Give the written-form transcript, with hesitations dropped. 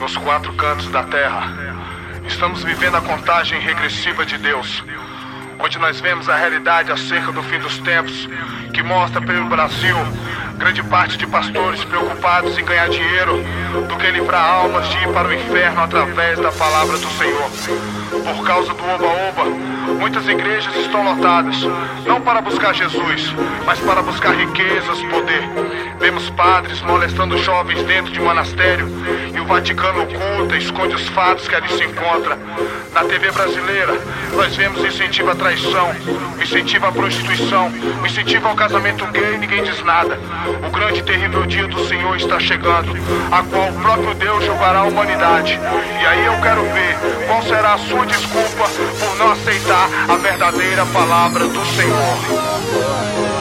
nos quatro cantos da terra. Estamos vivendo a contagem regressiva de Deus, onde nós vemos a realidade acerca do fim dos tempos, que mostra pelo Brasil grande parte de pastores preocupados em ganhar dinheiro do que livrar almas de ir para o inferno através da palavra do Senhor. Por causa do oba-oba, muitas igrejas estão lotadas, não para buscar Jesus, mas para buscar riquezas, poder. Vemos padres molestando jovens dentro de monastério, e o Vaticano oculta e esconde os fatos que ali se encontram. Na TV brasileira, nós vemos incentivo à traição, incentivo à prostituição, incentivo ao casamento gay e ninguém diz nada. O grande e terrível dia do Senhor está chegando, a qual o próprio Deus julgará a humanidade. E aí eu quero ver qual será a sua desculpa por não aceitar a verdadeira palavra do Senhor.